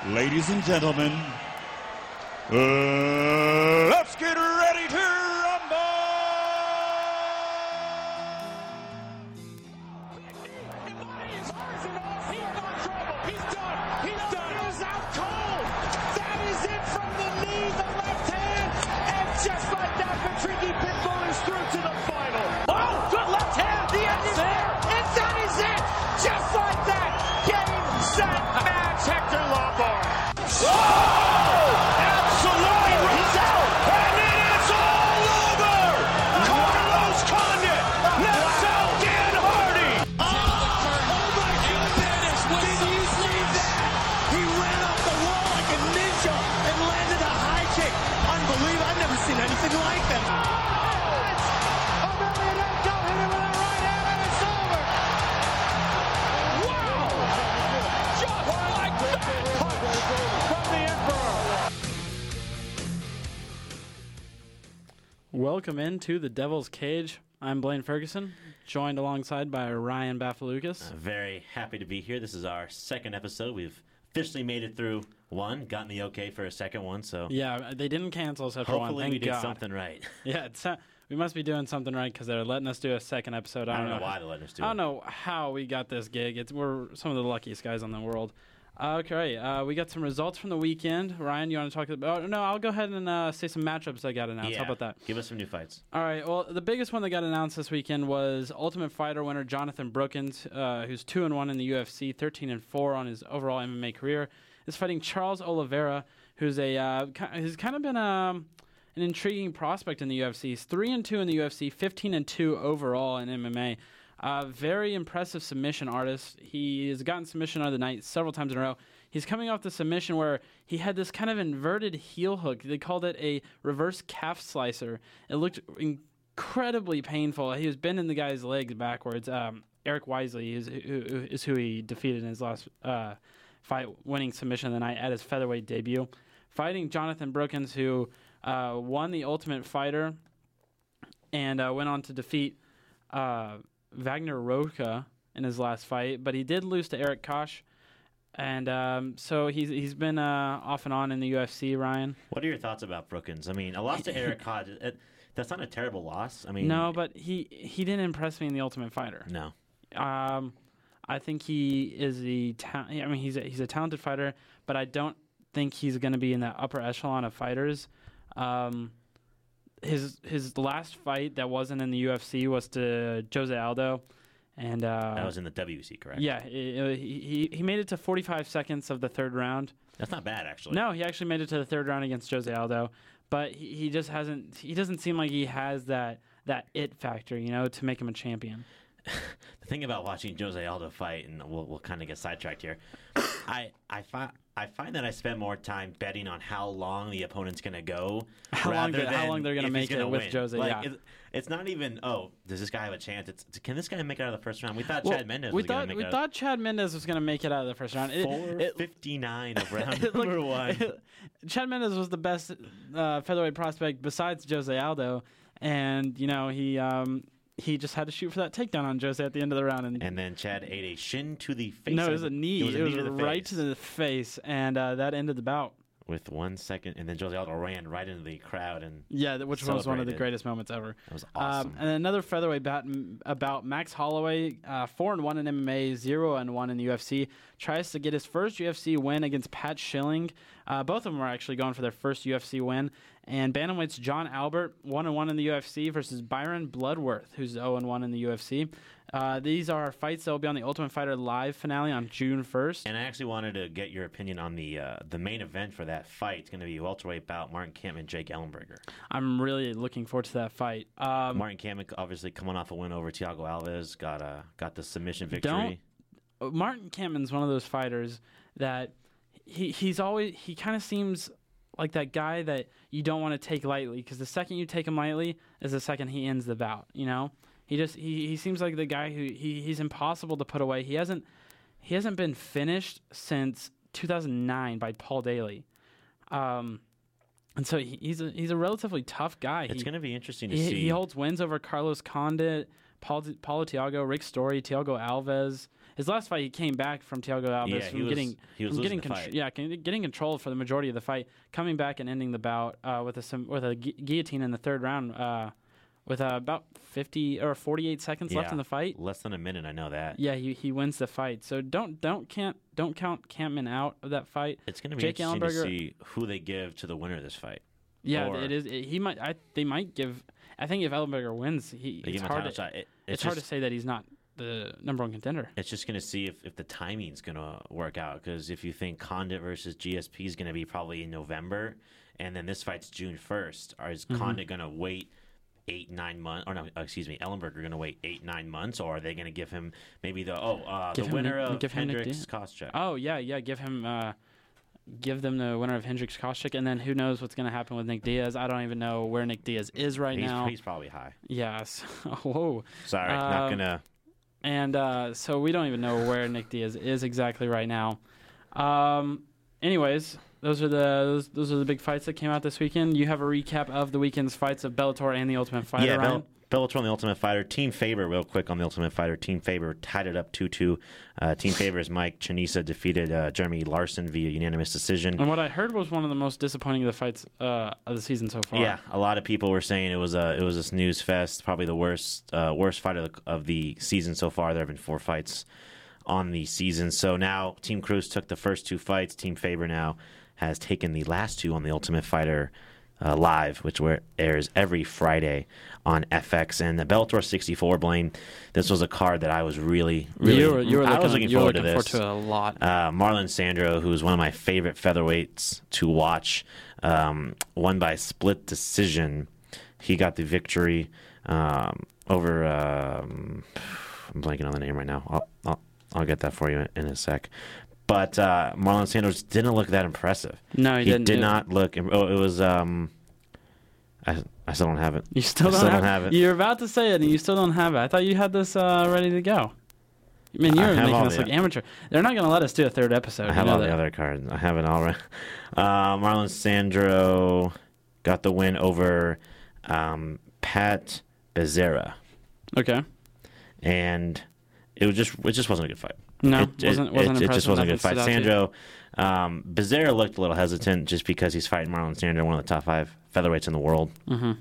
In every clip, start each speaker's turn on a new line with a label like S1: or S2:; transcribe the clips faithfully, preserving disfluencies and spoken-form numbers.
S1: Ladies and gentlemen, uh, let's get ready to rumble!
S2: He's got trouble. He's done. He's done. He's out cold. That is it from the knee, the left hand. And just like that, Patricky Pitbull is through to the final. Oh, good left hand. The end is there. And that is it. Just like that. Game, set, match. Hector Lombard.
S1: Oh! Absolutely runs out! And it is all over! Carlos Condit knocks out Dan Hardy!
S2: Oh, my goodness. Did you see that? He ran off the wall like a ninja and landed a high kick. Unbelievable. I've never seen anything like that. Emelianenko hit him with a right hand and it's over. Wow! Just like that punch from the Emperor.
S3: Welcome into the Devil's Cage. I'm Blaine Ferguson, joined alongside by Ryan Bafalukas.
S4: Uh, very happy to be here. This is our second episode. We've officially made it through one, gotten the okay for a second one, so
S3: Yeah, they didn't cancel us after one.
S4: hopefully
S3: Thank
S4: we did
S3: God.
S4: something right.
S3: Yeah, it's, uh, we must be doing something right because they're letting us do a second episode.
S4: I don't know why they're letting us do
S3: I
S4: it.
S3: don't know how we got this gig. It's we're some of the luckiest guys in the world. Uh, okay, uh, we got some results from the weekend. Ryan, you want to talk about? Oh, no, I'll go ahead and uh, say some matchups that got announced.
S4: Yeah,
S3: How about that?
S4: Give us some new fights.
S3: All right. Well, the biggest one that got announced this weekend was Ultimate Fighter winner Jonathan Brookins, uh, who's two and one in the U F C, thirteen and four on his overall M M A career, is fighting Charles Oliveira, who's a uh, ki- who's kind of been um, an intriguing prospect in the U F C. He's three and two in the U F C, fifteen and two overall in M M A. Uh, very impressive submission artist. He has gotten submission of the night several times in a row. He's coming off the submission where he had this kind of inverted heel hook. They called it a reverse calf slicer. It looked incredibly painful. He was bending the guy's legs backwards. Um, Eric Wisely is who, is who he defeated in his last uh, fight, winning submission of the night at his featherweight debut. Fighting Jonathan Brookins, who uh, won the Ultimate Fighter and uh, went on to defeat uh, Wagner Roca in his last fight, but he did lose to Eric Koch. And um, so he's he's been uh, off and on in the U F C, Ryan.
S4: What are your thoughts about Brookins? I mean, a loss to Eric Hodge, it, that's not a terrible loss. I mean,
S3: No, but he, he didn't impress me in the Ultimate Fighter.
S4: no.
S3: Um, I think he is the ta- I mean, he's a, he's a talented fighter, but I don't think he's going to be in the upper echelon of fighters. Um, his his last fight that wasn't in the U F C was to Jose Aldo, and uh,
S4: That was in the W C, correct?
S3: yeah, he, he he made it to forty-five seconds of the third round.
S4: That's not bad, actually.
S3: No, he actually made it to the third round against Jose Aldo, but he, he just hasn't. He doesn't seem like he has that that it factor, you know, to make him a champion.
S4: The thing about watching Jose Aldo fight, and we'll, we'll kind of get sidetracked here, I I find I find that I spend more time betting on how long the opponent's going to go,
S3: How long
S4: rather
S3: they- how
S4: than
S3: long they're gonna
S4: if
S3: make
S4: he's gonna
S3: it with
S4: win.
S3: Jose,
S4: Like,
S3: yeah.
S4: it- it's not even oh, does this guy have a chance? It's can this guy make it out of the first round? We thought
S3: Well,
S4: Chad Mendes
S3: we
S4: was going
S3: thought
S4: to make
S3: we
S4: it.
S3: thought Chad Mendes was going to make it out of the first round. It-
S4: Four
S3: it-
S4: fifty nine of round
S3: it looked-
S4: number one.
S3: Chad Mendes was the best uh, featherweight prospect besides Jose Aldo, and you know he um, he just had to shoot for that takedown on Jose at the end of the round, and,
S4: And then Chad ate a shin to the face.
S3: no, it
S4: of
S3: was
S4: the-
S3: a knee.
S4: It was, a knee to the
S3: right
S4: face
S3: to the face, and uh, that ended the bout.
S4: with one second, and then Jose Aldo ran right into the crowd, and
S3: Yeah, that- which was one of the
S4: Celebrated.
S3: greatest moments ever.
S4: that was awesome.
S3: Um, and another featherweight bout about Max Holloway, uh, four and one in M M A, zero and one in the U F C, tries to get his first U F C win against Pat Schilling. Uh, both of them are actually going for their first U F C win. And bantamweight's John Albert, one and one in the U F C, versus Byron Bloodworth, who's zero and one in the U F C. Uh, these are fights that will be on the Ultimate Fighter live finale on June first.
S4: And I actually wanted to get your opinion on the uh, the main event for that fight. It's going to be welterweight bout Martin Kampmann, Jake Ellenberger.
S3: I'm really looking forward to that fight. Um,
S4: Martin Kampmann obviously coming off a win over Thiago Alves, got uh, got the submission victory.
S3: Don't Martin Kampmann's one of those fighters that he he's always he kind of seems like that guy that you don't want to take lightly, because the second you take him lightly is the second he ends the bout. You know, he just he, he seems like the guy who he, he's impossible to put away. He hasn't he hasn't been finished since two thousand nine by Paul Daly. Um, and so he, he's a he's a relatively tough guy.
S4: It's
S3: He-
S4: going to be interesting to
S3: he,
S4: see.
S3: he holds wins over Carlos Condit, Paul, Paulo Thiago, Rick Story, Thiago Alves, his last fight he came back from Thiago Alves
S4: Yeah, he
S3: from
S4: was-
S3: getting
S4: he was
S3: from
S4: losing
S3: getting
S4: the fight.
S3: yeah con- getting control for the majority of the fight, coming back and ending the bout uh, with a sim- with a gu- guillotine in the third round uh, with uh, about fifty or forty-eight seconds left
S4: Yeah.
S3: in the fight.
S4: Less than a minute, I know that.
S3: Yeah, he he wins the fight. So don't don't can't don't count Campman out of that fight.
S4: It's going to be
S3: Jake
S4: interesting to
S3: Ellenberger-
S4: see who they give to the winner of this fight.
S3: Yeah,
S4: Or-
S3: it is. It, he might. I they might give. I think if Ellenberger wins, he
S4: They
S3: it's
S4: give him a
S3: hard.
S4: title
S3: To,
S4: shot. It-
S3: it's
S4: it's
S3: hard
S4: just,
S3: to say that he's not the number one contender.
S4: It's just going to see if, if the timing's going to work out. Because if you think Condit versus G S P is going to be probably in November, and then this fight's June first, or is
S3: Mm-hmm.
S4: Condit going to wait eight, nine months? Or no, excuse me, Ellenberger going to wait eight, nine months? Or are they going to give him maybe the, oh, uh,
S3: Give
S4: the
S3: him
S4: winner
S3: Nick-
S4: of
S3: give him Nick
S4: Hendricks
S3: Diaz.
S4: Koscheck?
S3: Oh yeah, yeah. Give him. Uh, give them the winner of Hendricks Koscheck, and then who knows what's going to happen with Nick Diaz? I don't even know where Nick Diaz is right
S4: he's,
S3: now.
S4: he's probably high.
S3: Yes. Whoa.
S4: Sorry, not
S3: Um,
S4: going to.
S3: And uh, so we don't even know where Nick Diaz is exactly right now. Um, anyways, those are the those, those are the big fights that came out this weekend. You have a recap of the weekend's fights of Bellator and the Ultimate Fighter.
S4: Yeah,
S3: Ryan?
S4: Bell- Bellator on the Ultimate Fighter. Team Faber, real quick on the Ultimate Fighter. Team Faber tied it up two two. Uh, Team Faber's Mike Chanisa defeated uh, Jeremy Larson via unanimous decision.
S3: And what I heard was one of the most disappointing of the fights uh, of the season so far.
S4: Yeah, a lot of people were saying it was a it was a snooze fest, probably the worst uh, worst fight of the, of the season so far. There have been four fights on the season. So now Team Cruz took the first two fights. Team Faber now has taken the last two on the Ultimate Fighter uh, Live, which where airs every Friday on F X. And the Bellator sixty-four, Blaine, this was a card that I was really, really,
S3: you were, you were
S4: I
S3: looking,
S4: was looking
S3: you were
S4: forward
S3: looking
S4: to this.
S3: forward to it a lot.
S4: Uh, Marlon Sandro, who's one of my favorite featherweights to watch, um, won by split decision. He got the victory um, over. Um, I'm blanking on the name right now. I'll, I'll, I'll get that for you in a sec. But uh, Marlon Sandro didn't look that impressive.
S3: No, he,
S4: He
S3: didn't.
S4: did
S3: It-
S4: not look. Oh, it was. Um, I, I still don't have it.
S3: You still
S4: I
S3: don't,
S4: still
S3: have,
S4: don't have it.
S3: You're about to say it, and you still don't have it. I thought you had this uh, ready to go. I mean, you're
S4: I have
S3: making
S4: all
S3: us
S4: the-
S3: look amateur. They're not going to let us do a third episode.
S4: I have
S3: you know
S4: all
S3: that.
S4: the other cards. I have it all right. Uh, Marlon Sandro got the win over um, Pat Becerra,
S3: Okay.
S4: and it was just it just wasn't a good fight.
S3: No,
S4: it, it-
S3: wasn't- wasn't
S4: it, it just
S3: impressive
S4: wasn't a
S3: enough
S4: good
S3: to
S4: fight.
S3: stood out to you.
S4: Sandro, um, Becerra looked a little hesitant just because he's fighting Marlon Sandro, one of the top five featherweights in the world,
S3: Mm-hmm.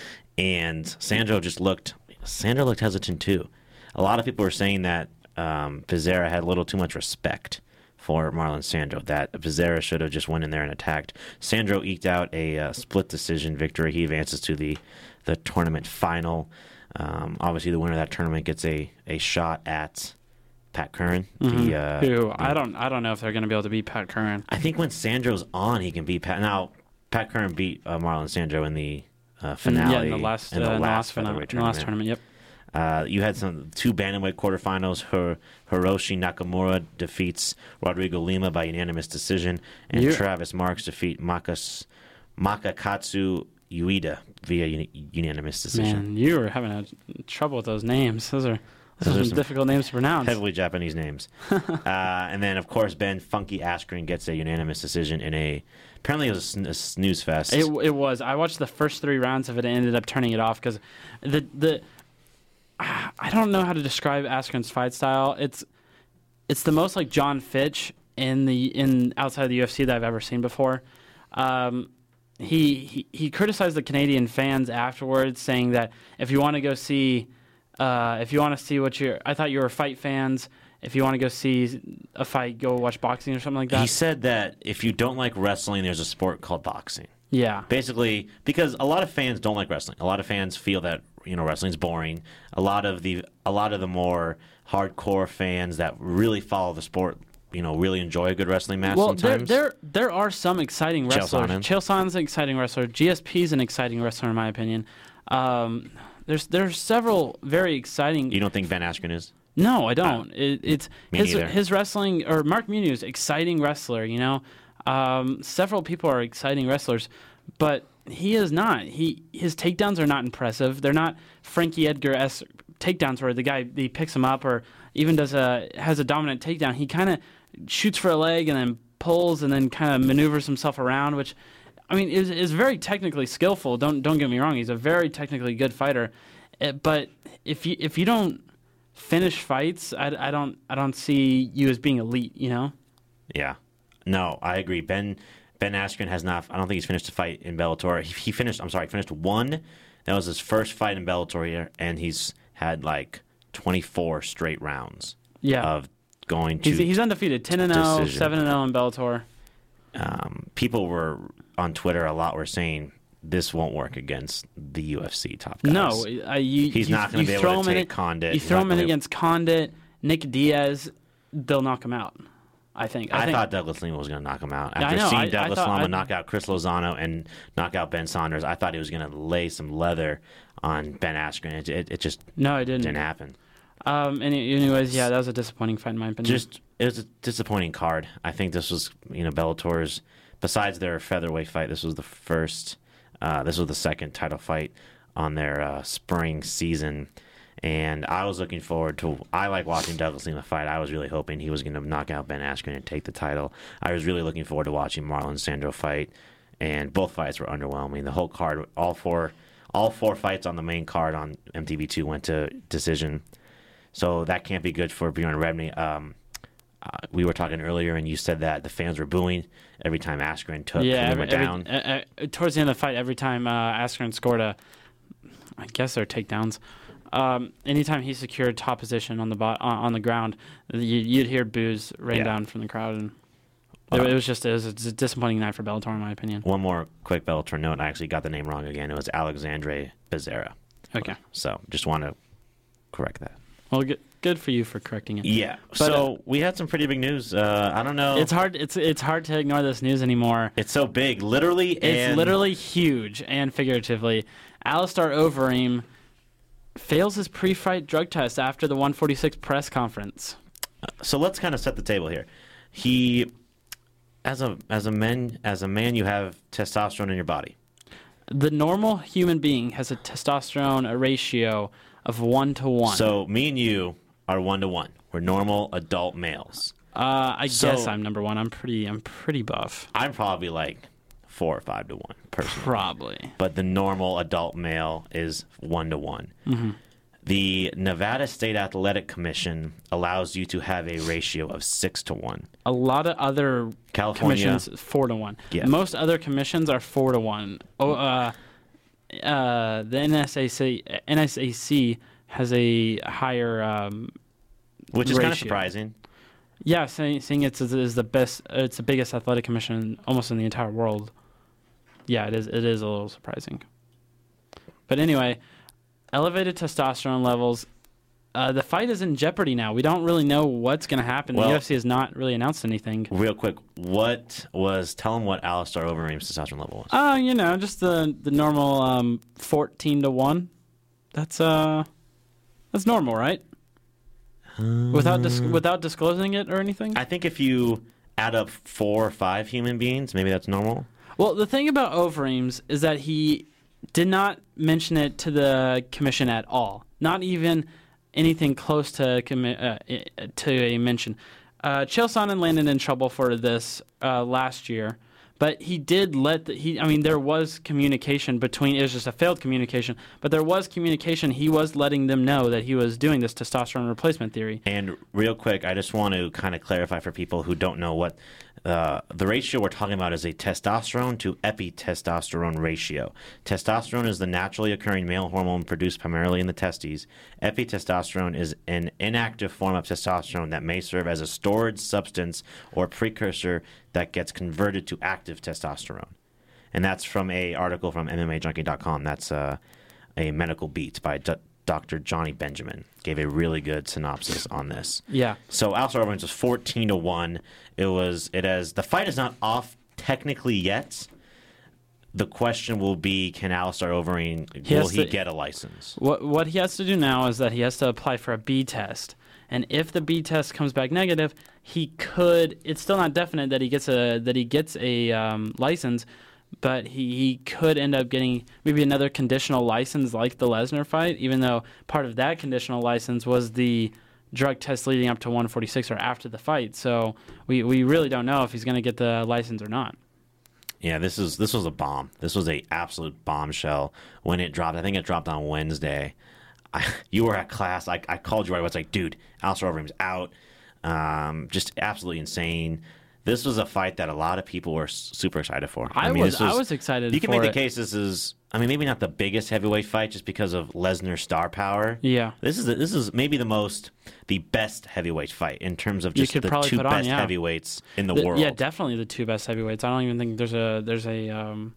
S4: and Sandro just looked Sandro looked hesitant too. A lot of people were saying that um, Becerra had a little too much respect for Marlon Sandro, that Becerra should have just went in there and attacked. Sandro eked out a uh, split decision victory. He advances to the, the tournament final. Um, obviously, the winner of that tournament gets a, a shot at Pat Curran. The, uh,
S3: Who
S4: the-
S3: I don't I don't know if they're going to be able to beat Pat Curran.
S4: I think when Sandro's on, he can beat Pat. Now, Pat Curran beat uh, Marlon Sandro in the uh, finale.
S3: Yeah, in the last
S4: in
S3: uh,
S4: the
S3: in the
S4: last
S3: last, final,
S4: featherweight
S3: in the last tournament. Yep.
S4: Uh, you had some two bantamweight quarterfinals. Her, Hiroshi Nakamura defeats Rodrigo Lima by unanimous decision, and
S3: You-
S4: Travis Marks defeat Makas, Makakatsu Ueda via uni- unanimous decision.
S3: Man, you were having a, trouble with those names. Those are those,
S4: Those
S3: are
S4: are
S3: some
S4: some
S3: difficult names to pronounce.
S4: Heavily Japanese names. uh, and then, of course, Ben Funky Askren gets a unanimous decision in a. Apparently, it was a, sn- a snooze fest.
S3: It, it was. I watched the first three rounds of it and ended up turning it off because the the ah, I don't know how to describe Askren's fight style. It's it's the most like John Fitch in the in outside of the U F C that I've ever seen before. Um, he, he he criticized the Canadian fans afterwards, saying that if you want to go see uh, if you want to see what you're, I thought you were fight fans. If you want to go see a fight, go watch boxing or something like that.
S4: he said that if you don't like wrestling, there's a sport called boxing.
S3: Yeah.
S4: Basically, because a lot of fans don't like wrestling. A lot of fans feel that you know wrestling's boring. A lot of the a lot of the more hardcore fans that really follow the sport, you know, really enjoy a good wrestling match.
S3: Well, there,
S4: sometimes
S3: there there are some exciting
S4: Chael
S3: wrestlers.
S4: Sonnen.
S3: Chael Sonnen's an exciting wrestler. G S P's an exciting wrestler, in my opinion. Um, there's there's several very exciting.
S4: you don't think Ben Askren is?
S3: No, I don't. It, it's
S4: me
S3: his
S4: neither.
S3: his wrestling, or Mark Muniz, exciting wrestler. You know, um, several people are exciting wrestlers, but he is not. He his takedowns are not impressive. They're not Frankie Edgar s takedowns where the guy he picks him up or even does a has a dominant takedown. He kind of shoots for a leg and then pulls and then kind of maneuvers himself around, which I mean is is very technically skillful. Don't don't get me wrong. He's a very technically good fighter, Uh, but if you if you don't finish fights, I, I don't I don't see you as being elite. You know.
S4: Yeah. No, I agree. Ben Ben Askren has not. I don't think he's finished a fight in Bellator. He, he finished. I'm sorry, he finished one. That was his first fight in Bellator here, and he's had like twenty-four straight rounds.
S3: Yeah.
S4: Of going to.
S3: He's, he's undefeated, ten and zero,
S4: decision.
S3: seven and zero in Bellator.
S4: Um, people were on Twitter a lot were saying this won't work against the U F C top guys.
S3: No, uh, you,
S4: he's
S3: you,
S4: not going to be
S3: throw
S4: able to
S3: him
S4: take
S3: in,
S4: Condit.
S3: You
S4: He's
S3: throw
S4: not
S3: him in
S4: gonna be-
S3: against Condit, Nick Diaz, they'll knock him out. I think. I,
S4: I
S3: think,
S4: thought Douglas Lima was going to knock him out.
S3: Yeah, I
S4: After
S3: know.
S4: seeing
S3: I- I
S4: Douglas
S3: thought-
S4: Lima
S3: I-
S4: knock out Chris Lozano and knock out Ben Saunders, I thought he was going to lay some leather on Ben Askren. It, it, it just
S3: No, it didn't.
S4: didn't happen.
S3: Um. Any, anyways, yeah, that was a disappointing fight in my opinion.
S4: Just it was a disappointing card. I think this was you know Bellator's besides their featherweight fight. This was the first. Uh, this was the second title fight on their uh, spring season, and I was looking forward to. I like watching Douglas Lima fight. I was really hoping he was going to knock out Ben Askren and take the title. I was really looking forward to watching Marlon Sandro fight, and both fights were underwhelming. The whole card, all four, all four fights on the main card on M T V two went to decision. So that can't be good for Bjorn Rebney. Um, uh, we were talking earlier, and you said that the fans were booing every time Askren took
S3: yeah,
S4: and
S3: every,
S4: went
S3: every,
S4: down.
S3: uh, uh, towards the end of the fight, every time uh, Askren scored a, I guess they're takedowns. Um, anytime he secured top position on the bo- on, on the ground, you, you'd hear boos rain
S4: Yeah.
S3: down from the crowd, and it,
S4: Uh,
S3: it was just it was a disappointing night for Bellator, in my opinion.
S4: One more quick Bellator note. I actually got the name wrong again. It was Alexandre Becerra.
S3: Okay,
S4: So just want to correct that.
S3: well, good, good for you for correcting it.
S4: Yeah.
S3: But,
S4: so
S3: uh,
S4: we had some pretty big news. Uh, I don't know.
S3: It's hard. It's it's hard to ignore this news anymore.
S4: It's so big, literally.
S3: It's
S4: and
S3: literally huge and figuratively. Alistair Overeem fails his pre-fight drug test after the one forty-six press conference.
S4: So let's kind of set the table here. He, as a as a man, as a man, you have testosterone in your body.
S3: The normal human being has a testosterone a ratio of one to one.
S4: So me and you are one to one. We're normal adult males.
S3: uh, I
S4: so-
S3: guess I'm number one. I'm pretty. I'm pretty buff.
S4: I'm probably like four or five to one personally.
S3: Probably.
S4: But the normal adult male is one to one. The Nevada State Athletic Commission allows you to have a ratio of six to one.
S3: A lot of other
S4: California-
S3: commissions four to one.
S4: Yeah.
S3: Most other commissions are four to one. Oh, uh, uh, the N S A C N S A C has a higher. Um,
S4: Which is kind of
S3: Ratio.
S4: surprising.
S3: Yeah, saying, saying it's is the best, it's the biggest athletic commission almost in the entire world. Yeah, it is. It is a little surprising. But anyway, elevated testosterone levels. Uh, the fight is in jeopardy now. We don't really know what's going to happen.
S4: Well-
S3: the U F C has not really announced anything.
S4: Real quick, what was, tell them what Alistair Overeem's testosterone level was.
S3: Oh, you know, just the the normal um, fourteen to one. That's uh, that's normal, right? Without dis- without disclosing it or anything.
S4: I think if you add up four or five human beings, maybe that's normal.
S3: Well, the thing about Overeem's is that he did not mention it to the commission at all. Not even anything close to commi- uh, i- to a mention. Uh, Chael Sonnen landed in trouble for this uh, last year, but he did let the, he. I mean, there was communication between. It was just a failed communication, but there was communication. He was letting them know that he was doing this testosterone replacement theory.
S4: And real quick, I just want to kind of clarify for people who don't know what uh, the ratio we're talking about is a testosterone to epitestosterone ratio. Testosterone is the naturally occurring male hormone produced primarily in the testes. Epitestosterone is an inactive form of testosterone that may serve as a storage substance or precursor that gets converted to active testosterone. And that's from a article from M M A Junkie dot com. That's uh, a medical beat by D- Doctor Johnny Benjamin. Gave a really good synopsis on this.
S3: Yeah.
S4: So Alistair Overeem was fourteen to one. It was it has the fight is not off technically yet. The question will be, can Alistair Overeem
S3: He
S4: will
S3: has
S4: he
S3: to-
S4: get a license?
S3: What what he has to do now is that he has to apply for a B test, and if the B test comes back negative, he could. It's still not definite that he gets a that he gets a um, license, but he, he could end up getting maybe another conditional license like the Lesnar fight, even though part of that conditional license was the drug test leading up to one forty-six or after the fight. So we, we really don't know if he's going to get the license or not.
S4: Yeah, this is this was a bomb. This was a absolute bombshell when it dropped. I think it dropped on Wednesday. I, you were at class. I, I called you. I was like, dude, Alistair Overeem's out. Um, just absolutely insane. This was a fight that a lot of people were super excited for.
S3: I, I mean, was, was I was excited.
S4: You can
S3: for
S4: make
S3: it.
S4: the case this is, I mean, maybe not the biggest heavyweight fight just because of Lesnar's star power.
S3: Yeah,
S4: this is this is maybe the most, the best heavyweight fight in terms of just the two best on, yeah. heavyweights in the,
S3: the
S4: world.
S3: Yeah, definitely the two best heavyweights. I don't even think there's a there's a. Um,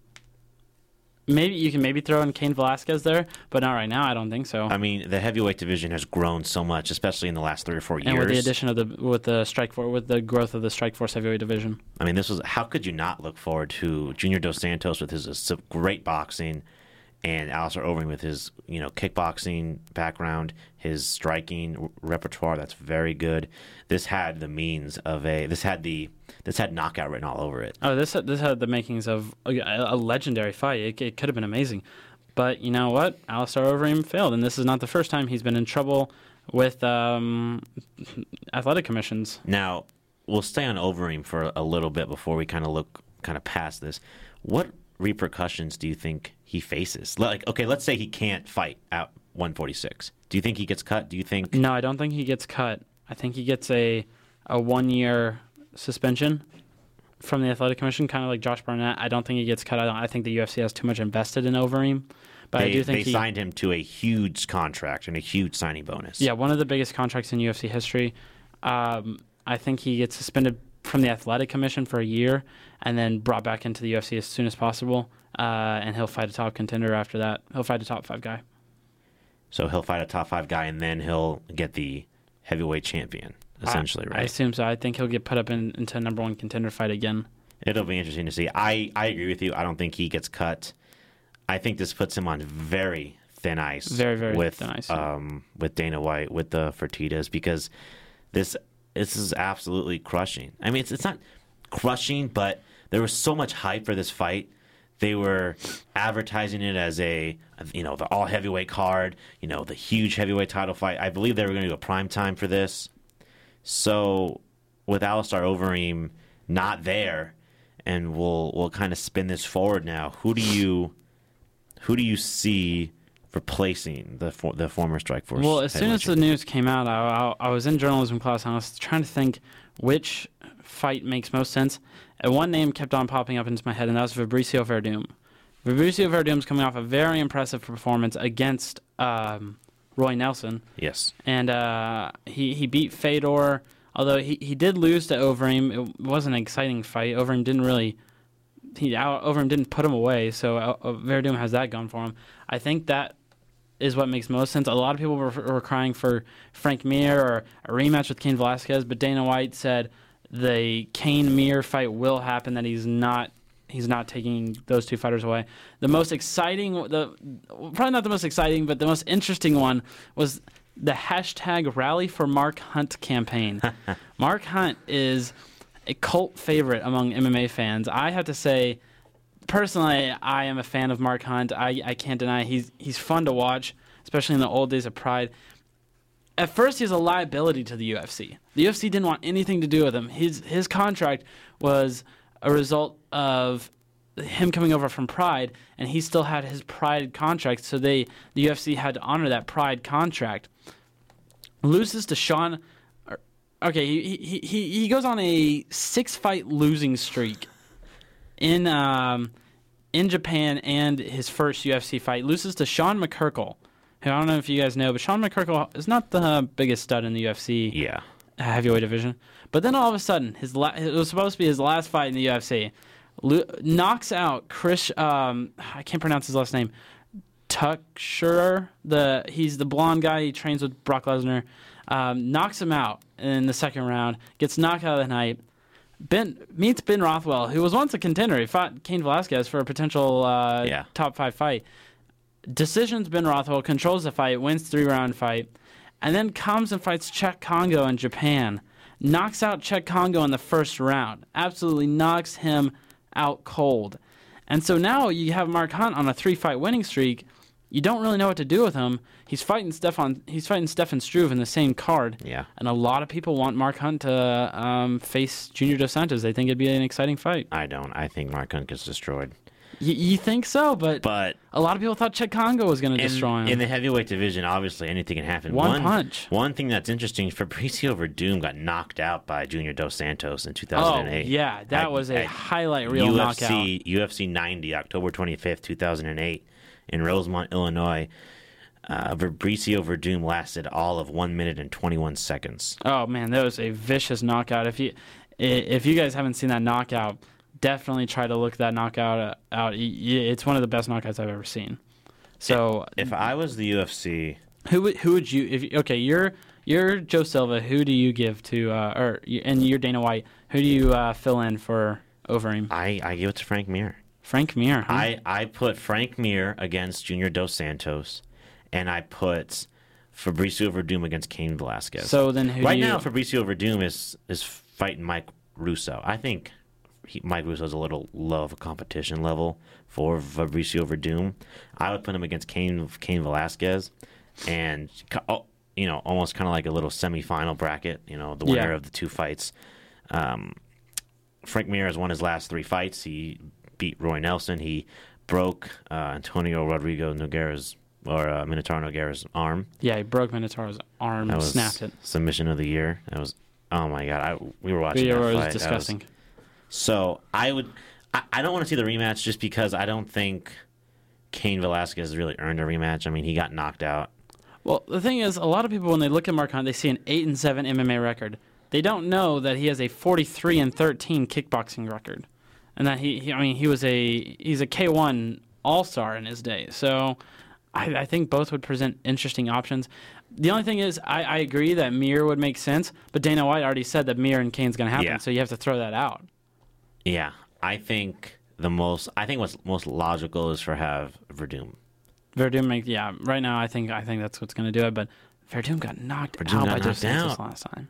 S3: Maybe you can maybe throw in Cain Velasquez there, but not right now. I don't think so.
S4: I mean, the heavyweight division has grown so much, especially in the last three or four years.
S3: And with the addition of the with the strike force, with the growth of the Strikeforce heavyweight division.
S4: I mean, this was how could you not look forward to Junior Dos Santos with his uh, great boxing, and Alistair Overeem with his you know kickboxing background, his striking repertoire that's very good. This had the means of a this had the this had knockout written all over it.
S3: Oh, this this had the makings of a, a legendary fight. It, it could have been amazing, but you know what? Alistair Overeem failed, and this is not the first time he's been in trouble with um, athletic commissions.
S4: Now we'll stay on Overeem for a little bit before we kind of look kind of past this. What repercussions do you think he faces? Like, okay, let's say he can't fight at one forty-six. Do you think he gets cut? Do you think?
S3: No, I don't think he gets cut. I think he gets a a one year suspension from the athletic commission, kind of like Josh Barnett. I don't think he gets cut. I, don't, I think the U F C has too much invested in Overeem. But
S4: they,
S3: I do think
S4: they
S3: he,
S4: signed him to a huge contract and a huge signing bonus.
S3: Yeah, one of the biggest contracts in U F C history. Um, I think he gets suspended from the athletic commission for a year and then brought back into the U F C as soon as possible. Uh, and he'll fight a top contender after that. He'll fight a top five guy.
S4: So he'll fight a top five guy, and then he'll get the heavyweight champion, essentially,
S3: I,
S4: right?
S3: I assume so. I think he'll get put up in, into a number one contender fight again.
S4: It'll be interesting to see. I, I agree with you. I don't think he gets cut. I think this puts him on very thin ice.
S3: Very, very
S4: with,
S3: thin ice. Yeah.
S4: Um, with Dana White, with the Fertitas, because this this is absolutely crushing. I mean, it's it's not crushing, but there was so much hype for this fight. They were advertising it as a, you know, the all heavyweight card, you know, the huge heavyweight title fight. I believe they were going to do a prime time for this. So with Alistair Overeem not there, and we'll we'll kind of spin this forward now. Who do you who do you see replacing the for, the former Strikeforce?
S3: Well, as soon as the news came out, I, I, I was in journalism class and I was trying to think which fight makes most sense. And one name kept on popping up into my head, and that was Fabricio Verdum. Fabricio Verdum's coming off a very impressive performance against um, Roy Nelson.
S4: Yes.
S3: And uh, he, he beat Fedor, although he, he did lose to Overeem. It wasn't an exciting fight. Overeem didn't really he Overeem didn't put him away, so uh, Verdum has that going for him. I think that is what makes most sense. A lot of people were, were crying for Frank Mir or a rematch with Cain Velasquez, but Dana White said the Cain Mir fight will happen, that he's not he's not taking those two fighters away. The most exciting, the probably not the most exciting, but the most interesting one was the hashtag Rally for Mark Hunt campaign. Mark Hunt is a cult favorite among M M A fans. I have to say, personally, I am a fan of Mark Hunt. I, I can't deny he's he's fun to watch, especially in the old days of Pride. At first, he was a liability to the U F C. The U F C didn't want anything to do with him. His his contract was a result of him coming over from Pride, and he still had his Pride contract, so they the U F C had to honor that Pride contract. Loses to Sean. Okay, he he he, he goes on a six-fight losing streak in um in Japan, and his first U F C fight loses to Sean McCurkle. I don't know if you guys know, but Sean McCurkle is not the biggest stud in the U F C
S4: yeah.
S3: heavyweight division. But then all of a sudden, his la- it was supposed to be his last fight in the U F C. Lo- knocks out Chris. Um, I can't pronounce his last name. Tuckscherer. The he's the blonde guy. He trains with Brock Lesnar. Um, knocks him out in the second round. Gets knocked out of the night. Ben meets Ben Rothwell, who was once a contender. He fought Cain Velasquez for a potential uh,
S4: yeah.
S3: top five fight. Decisions Ben Rothwell, controls the fight, wins three-round fight, and then comes and fights Cheick Kongo in Japan. Knocks out Cheick Kongo in the first round. Absolutely knocks him out cold. And so now you have Mark Hunt on a three-fight winning streak. You don't really know what to do with him. He's fighting Stefan. He's fighting Stefan Struve in the same card.
S4: Yeah.
S3: And a lot of people want Mark Hunt to um, face Junior Dos Santos. They think it'd be an exciting fight.
S4: I don't. I think Mark Hunt gets destroyed.
S3: Y- you think so, but,
S4: But
S3: a lot of people thought Chet Congo was going to
S4: in,
S3: destroy him.
S4: in the heavyweight division, obviously anything can happen.
S3: One punch.
S4: One thing that's interesting, Fabricio Verdum got knocked out by Junior Dos Santos in two thousand eight.
S3: Oh, yeah, that
S4: At-
S3: was a
S4: at
S3: highlight reel
S4: U F C,
S3: knockout.
S4: U F C ninety, October twenty-fifth, two thousand eight, in Rosemont, Illinois. Uh, Fabricio Verdum lasted all of one minute and twenty-one seconds.
S3: Oh man, that was a vicious knockout. If you i- if you guys haven't seen that knockout, definitely try to look that knockout uh, out. Y- y- It's one of the best knockouts I've ever seen. So
S4: If I was the U F C,
S3: who would who would you if you- okay you're you're Joe Silva, who do you give to uh, or you- and you're Dana White, who do you uh, fill in for Overeem?
S4: I, I give it to Frank Mir.
S3: Frank Mir. Huh?
S4: I, I put Frank Mir against Junior Dos Santos, and I put Fabricio Verdum against Cain Velasquez.
S3: So then who
S4: right
S3: do you,
S4: now, Fabricio Verdum is is fighting Mike Russo. I think he, Mike Russo's a little low of a competition level for Fabricio Verdum. I would put him against Cain Cain Velasquez, and oh, you know, almost kind of like a little semifinal bracket. You know, the winner
S3: Yeah.
S4: of the two fights. Um, Frank Mir has won his last three fights. He beat Roy Nelson. He broke uh, Antonio Rodrigo Nogueira's or uh, Minotauro Nogueira's arm.
S3: yeah, he broke Minotauro's arm,
S4: That
S3: and
S4: was
S3: snapped it.
S4: submission of the year. That was oh my god! I we were watching
S3: Video
S4: that
S3: was
S4: fight. That was-
S3: disgusting.
S4: so I would I, I don't want to see the rematch just because I don't think Cain Velasquez has really earned a rematch. I mean, he got knocked out.
S3: Well, the thing is, a lot of people when they look at Mark Hunt, they see an eight and seven M M A record. They don't know that he has a forty-three and thirteen kickboxing record, and that he, he I mean, he was a he's a K one All Star in his day. So, I, I think both would present interesting options. The only thing is, I, I agree that Mir would make sense, but Dana White already said that Mir and Cain's going to happen,
S4: Yeah.
S3: so you have to throw that out.
S4: Yeah, I think the most I think what's most logical is for have Verdum.
S3: Verdum make yeah. Right now, I think I think that's what's going to do it. But Verdum got knocked
S4: Verdum
S3: out
S4: got
S3: by Dos
S4: knocked
S3: Santos
S4: out.
S3: last time.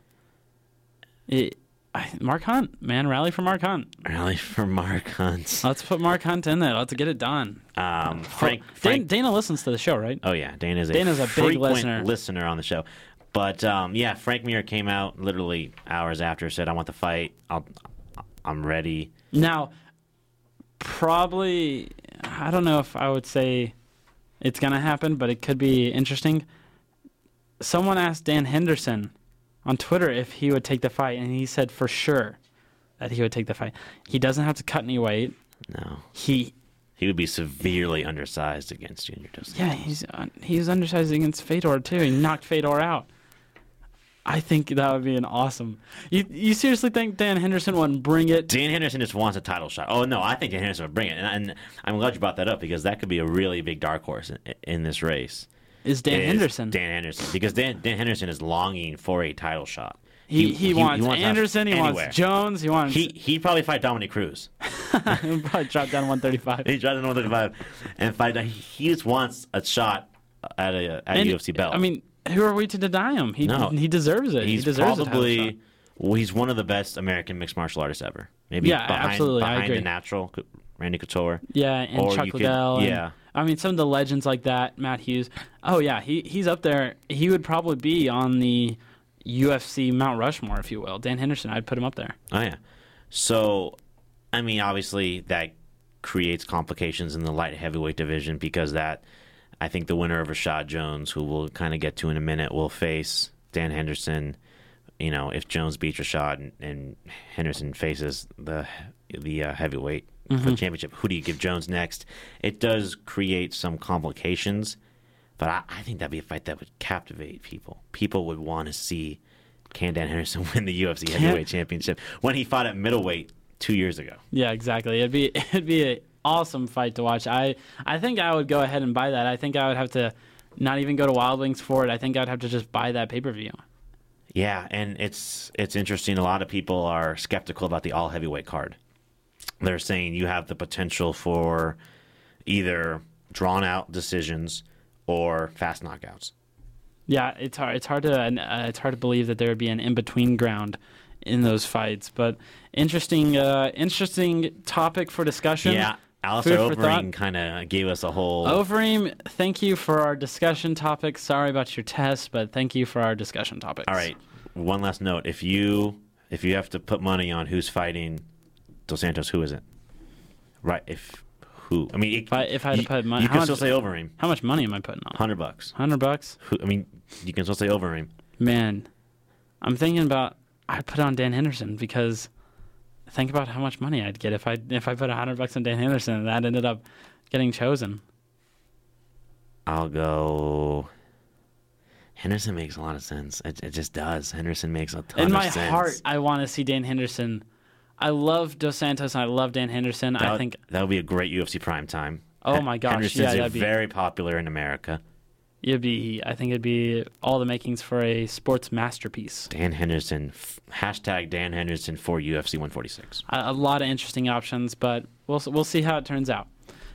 S3: It, I, Mark Hunt, man, rally for Mark Hunt.
S4: Really for Mark Hunt.
S3: Let's put Mark Hunt in there. Let's get it done.
S4: Um, Frank
S3: Dan-
S4: Frank
S3: Dana listens to the show, right?
S4: Oh yeah, Dana's a,
S3: Dana's a big
S4: frequent
S3: listener.
S4: on the show. But um, yeah, Frank Mir came out literally hours after, said, "I want the fight. I'll, I'm ready."
S3: Now, probably, I don't know if I would say it's going to happen, but it could be interesting. Someone asked Dan Henderson on Twitter if he would take the fight, and he said for sure that he would take the fight. He doesn't have to cut any weight.
S4: No,
S3: He,
S4: he would be severely undersized against Junior Dos
S3: yeah,
S4: Santos.
S3: he's uh, he's undersized against Fedor too. He knocked Fedor out. I think that would be an awesome. You you seriously think Dan Henderson wouldn't bring it?
S4: Dan Henderson just wants a title shot. Oh no, I think Dan Henderson would bring it, and, and I'm glad you brought that up because that could be a really big dark horse in, in this race.
S3: Is Dan
S4: Is
S3: Henderson?
S4: Dan Henderson, because Dan Dan Henderson is longing for a title shot.
S3: He, he, wants
S4: to have
S3: Anderson. He
S4: anywhere.
S3: wants Jones. He wants.
S4: He he'd probably fight Dominic Cruz.
S3: He'll probably drop down to one thirty-five.
S4: He tried to one thirty-five and fight. He just wants a shot at a at a
S3: And,
S4: U F C belt.
S3: I mean, who are we to deny him? He
S4: No.
S3: he deserves it.
S4: he's
S3: he deserves a title
S4: probably
S3: shot.
S4: well, he's one of the best American mixed martial artists ever. Maybe
S3: Yeah,
S4: behind,
S3: absolutely, I
S4: behind
S3: agree.
S4: the natural Randy Couture.
S3: Yeah, and
S4: or
S3: Chuck
S4: you could-
S3: Liddell. and-
S4: yeah.
S3: I mean, some of the legends like that, Matt Hughes. Oh yeah, he he's up there. He would probably be on the U F C Mount Rushmore, if you will. Dan Henderson, I'd put him up there.
S4: Oh yeah. So, I mean, obviously that creates complications in the light heavyweight division because that I think the winner of Rashad Jones, who we'll kind of get to in a minute, will face Dan Henderson. You know, if Jones beats Rashad and, and Henderson faces the the uh, heavyweight
S3: Mm-hmm.
S4: for the championship, who do you give Jones next? It does create some complications, but I, I think that'd be a fight that would captivate people. People would want to see can Dan Henderson win the U F C heavyweight championship when he fought at middleweight two years ago.
S3: Yeah, exactly. It'd be it'd be an awesome fight to watch. I I think I would go ahead and buy that. I think I would have to not even go to Wild Wings for it. I think I'd have to just buy that pay per view.
S4: Yeah, and it's it's interesting. A lot of people are skeptical about the all heavyweight card. They're saying you have the potential for either drawn out decisions or fast knockouts.
S3: Yeah, it's hard. It's hard to uh, it's hard to believe that there would be an in between ground in those fights. But interesting, uh, interesting topic for discussion.
S4: Yeah, Alistair
S3: Food for thought.
S4: Overeem kind of gave us a whole.
S3: Overeem, thank you for our discussion topic. Sorry about your test, but thank you for our discussion topics.
S4: All right, one last note: if you if you have to put money on who's fighting Dos Santos, who is it? Right, if who. I mean, it,
S3: If I if I had
S4: you,
S3: to put money,
S4: you
S3: how
S4: can
S3: much,
S4: still say Overeem.
S3: how much money am I putting on?
S4: Hundred bucks.
S3: Hundred bucks.
S4: Who, I mean, you can still say Overeem.
S3: Man, I'm thinking about I'd put on Dan Henderson because think about how much money I'd get if I if I put a hundred bucks on Dan Henderson and that ended up getting chosen.
S4: I'll go. Henderson makes a lot of sense. It, it just does. Henderson makes a ton
S3: In
S4: of
S3: my
S4: sense.
S3: heart, I want to see Dan Henderson. I love Dos Santos and I love Dan Henderson.
S4: that
S3: I
S4: would,
S3: think.
S4: that would be a great U F C prime time.
S3: Oh my gosh,
S4: Henderson's
S3: yeah, that'd be-
S4: very popular in America.
S3: It'd be, I think it'd be all the makings for a sports masterpiece.
S4: Dan Henderson, f- hashtag Dan Henderson for U F C one forty-six.
S3: A, a lot of interesting options, but we'll we'll see how it turns out.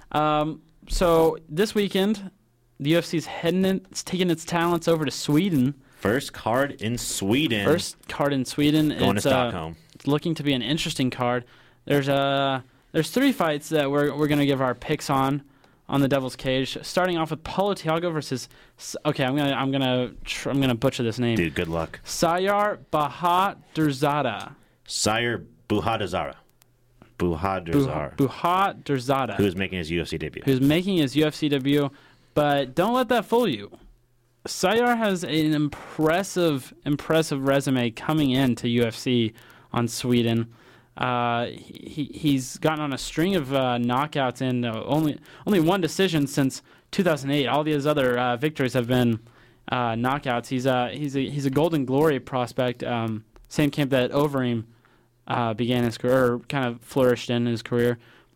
S3: Um, so this weekend, the U F C's heading in, it's taking its talents over to Sweden.
S4: First card in Sweden.
S3: First card in Sweden.
S4: Going
S3: it's,
S4: to
S3: uh,
S4: Stockholm.
S3: it's looking to be an interesting card. There's uh there's three fights that we're we're gonna give our picks on. On the Devil's Cage, starting off with Paulo Thiago versus. Okay, I'm gonna I'm gonna tr- I'm gonna butcher this name.
S4: Dude, good luck.
S3: Sayar Bahadurzada.
S4: Sire Buhadazara. Buhadazar.
S3: Buhadurzada.
S4: Who is making his U F C debut.
S3: Who's making his U F C debut, but don't let that fool you. Sayar has an impressive, impressive resume coming into U F C on Sweden. Uh, he he's gotten on a string of uh, knockouts and uh, only only one decision since two thousand eight. All these other uh, victories have been uh, knockouts. He's a he's a he's a Golden Glory prospect. Um, same camp that Overeem uh, began his career, or kind of flourished in his career.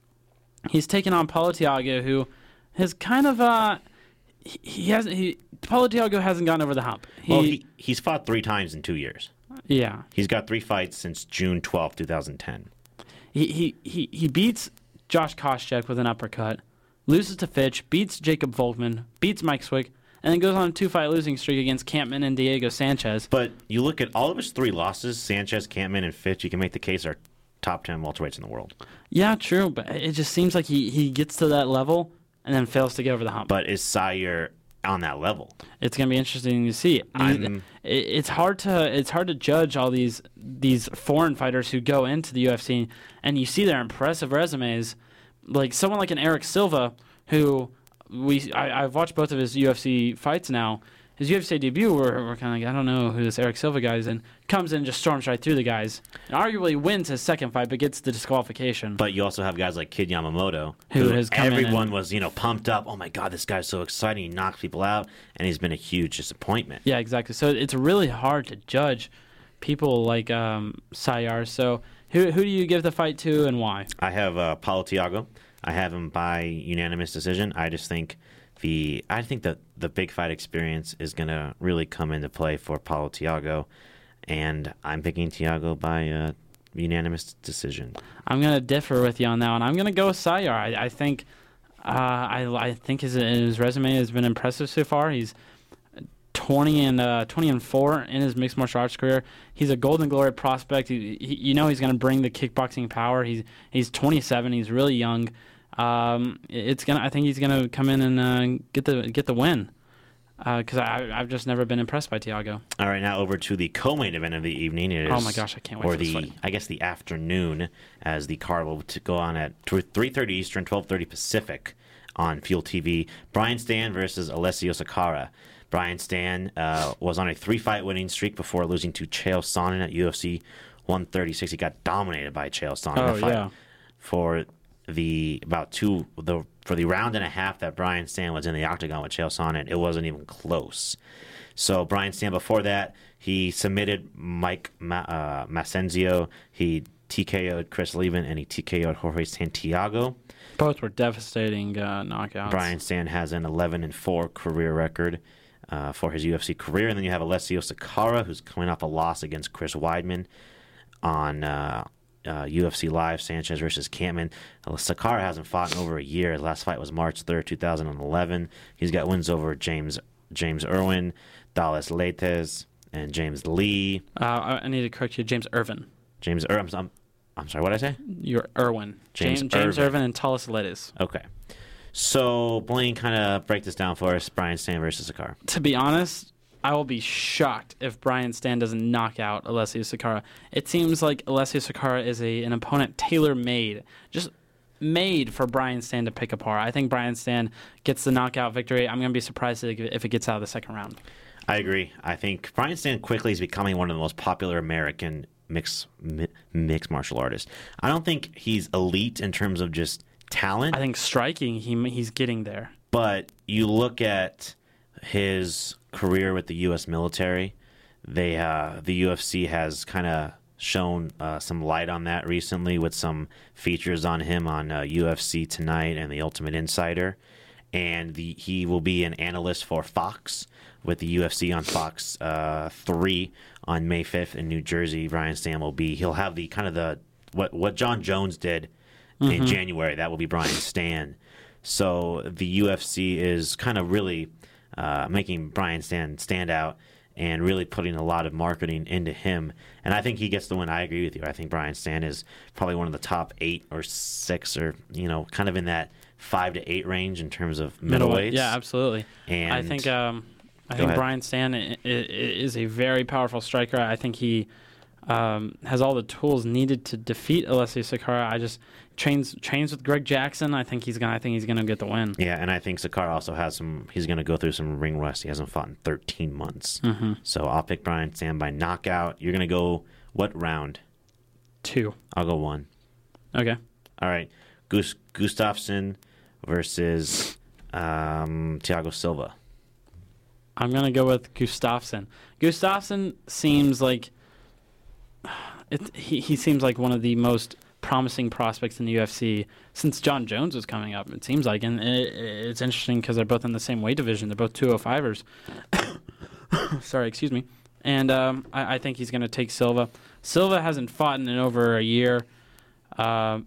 S3: He's taken on Paulo Thiago, who has kind of uh, he, he hasn't he Paulo Thiago hasn't gotten over the hump. He,
S4: well, he, he's fought three times in two years.
S3: yeah.
S4: He's got three fights since June twelfth, twenty ten.
S3: He, he he he beats Josh Koscheck with an uppercut, loses to Fitch, beats Jacob Volkman, beats Mike Swick, and then goes on a two-fight losing streak against Campman and Diego Sanchez.
S4: But you look at all of his three losses, Sanchez, Campman, and Fitch, you can make the case are top ten welterweights in the world.
S3: Yeah, true, but it just seems like he, he gets to that level and then fails to get over the hump.
S4: But is Sire on that level?
S3: It's going to be interesting to see. I mean, it, it's hard to it's hard to judge all these these foreign fighters who go into the U F C and you see their impressive resumes, like someone like an Eric Silva, who we I, I've watched both of his U F C fights now. His U F C debut, we're, we're kind of like, I don't know who this Eric Silva guy is, and comes in and just storms right through the guys. And arguably wins his second fight, but gets the disqualification.
S4: But you also have guys like Kid Yamamoto,
S3: Who has come in
S4: everyone
S3: and-
S4: was, you know, pumped up. Oh my God, this guy's so exciting. He knocks people out, and he's been a huge disappointment.
S3: Yeah, exactly. So it's really hard to judge people like um, Sayar. So who who do you give the fight to and why?
S4: I have uh, Paulo Thiago. I have him by unanimous decision. I just think the I think that the big fight experience is going to really come into play for Paulo Thiago, and I'm picking Thiago by uh, unanimous decision.
S3: I'm gonna differ with you on that one. I'm gonna go with Sayar. I, I think uh, I I think his his resume has been impressive so far. He's twenty and uh, twenty and four in his mixed martial arts career. He's a Golden Glory prospect. He, he, you know he's gonna bring the kickboxing power. He's he's twenty-seven. He's really young. Um, it's gonna. I think he's gonna come in and uh, get the get the win. Because uh, I I've just never been impressed by Thiago.
S4: All right, now over to the co-main event of the evening. It is,
S3: Oh my gosh, I can't wait
S4: or
S3: for this
S4: the
S3: fight.
S4: I guess the afternoon, as the card will t- go on at three thirty Eastern, twelve thirty Pacific on Fuel T V. Brian Stann versus Alessio Sakara. Brian Stann uh, was on a three-fight winning streak before losing to Chael Sonnen at U F C one thirty-six. He got dominated by Chael Sonnen in
S3: Oh,
S4: the fight
S3: yeah.
S4: for the about two the for the round and a half that Brian Stann was in the octagon with Chael Sonnen. It wasn't even close. So Brian Stann before that, he submitted Mike Ma- uh, Masenzio. He T K O'd Chris Levin and he T K O'd Jorge Santiago.
S3: Both were devastating uh, knockouts.
S4: Brian Stann has an eleven and four career record uh, for his U F C career, and then you have Alessio Sakara, who's coming off a loss against Chris Weidman on uh, uh, U F C Live. Sanchez versus Campman. Sakara hasn't fought in over a year. His last fight was March third, two thousand eleven. He's got wins over James James Irwin, Dallas Leites, and James Lee.
S3: Uh, I I need to correct you, James Irvin.
S4: James Ir- I'm, I'm, I'm sorry, what did I say?
S3: You're Irwin.
S4: James
S3: James, James
S4: Irvin.
S3: Irvin and Tullis Lettis.
S4: Okay. So, Blaine, kind of break this down for us. Brian Stann versus Sakara.
S3: To be honest, I will be shocked if Brian Stann doesn't knock out Alessio Sakara. It seems like Alessio Sakara is a an opponent tailor-made. Just made for Brian Stann to pick apart. I think Brian Stann gets the knockout victory. I'm going to be surprised if it gets out of the second round.
S4: I agree. I think Brian Stann quickly is becoming one of the most popular American mixed mi- mixed martial artists. I don't think he's elite in terms of just talent.
S3: I think striking, he he's getting there.
S4: But you look at his career with the U S military, they uh, the U F C has kind of shown uh, some light on that recently with some features on him on uh, U F C Tonight and the Ultimate Insider. And the, he will be an analyst for Fox with the U F C on Fox uh, three on May fifth in New Jersey. Brian Stann will be, he'll have the kind of the, what, what John Jones did mm-hmm. in January, that will be Brian Stann. So the U F C is kind of really uh, making Brian Stann stand out and really putting a lot of marketing into him. And I think he gets the win. I agree with you. I think Brian Stann is probably one of the top eight or six or, you know, kind of in that five to eight range in terms of middleweights.
S3: Yeah, absolutely.
S4: And
S3: I think um, I think
S4: ahead.
S3: Brian Stann is a very powerful striker. I think he um, has all the tools needed to defeat Alessio Sakara. I just trains trains with Greg Jackson. I think he's gonna. I think he's gonna get the win.
S4: Yeah, and I think Sakara also has some. He's gonna go through some ring rust. He hasn't fought in thirteen months.
S3: Mm-hmm.
S4: So I'll pick Brian Stann by knockout. You're gonna go what round?
S3: Two.
S4: I'll go one.
S3: Okay.
S4: All right. Gus- Gustafsson versus um, Thiago Silva.
S3: I'm gonna go with Gustafsson. Gustafsson seems like it, he he seems like one of the most promising prospects in the U F C since John Jones was coming up. It seems like, and it, it's interesting because they're both in the same weight division. They're both two oh fivers. Sorry, excuse me. And um, I, I think he's gonna take Silva. Silva hasn't fought in over a year. Uh,